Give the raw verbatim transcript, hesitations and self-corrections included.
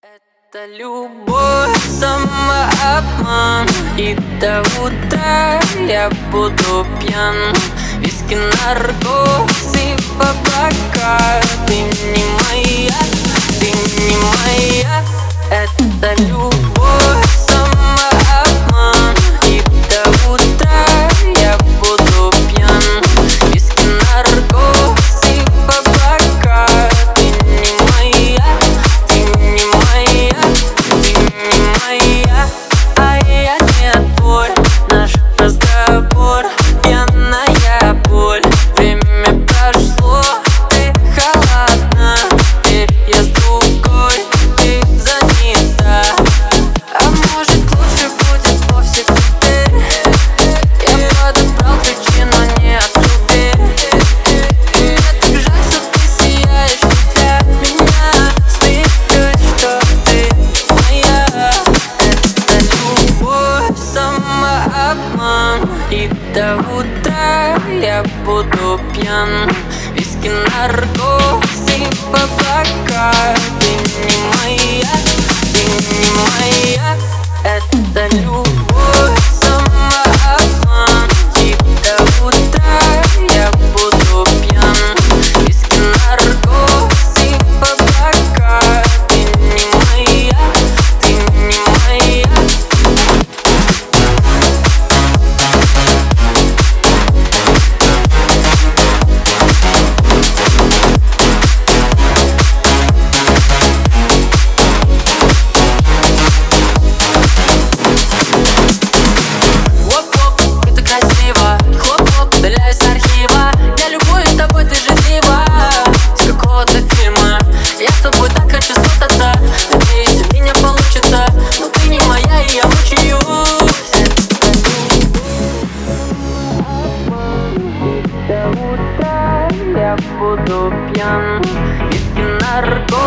Это любовь, самообман, и до утра я буду пьян. Виски, наркоз и в облака. Ты не моя, ты не моя. Это любовь, самообман, и до утра я буду пьян. Виски, наркоз и в облака. Ты не моя, ты не моя, ты не моя, а я не твой. Наш разговор — пьяная боль. Время прошло, ты холодна, теперь я с другой, ты занята. А может, лучше будет вовсе теперь? Я подобрал ключи, но не открыл дверь. Мне так жаль, что ты сияешь для меня. Смеюсь, что ты моя. Это любовь, самообман, и до утра я буду пьян. Виски, наркоз и в облака. Ты не моя, ты не моя. Это любовь, самообман, и до утра я буду пьян. Виски, наркоз и в облака. Ты не моя, ты не моя. До утра я буду пьян. Виски, наркоз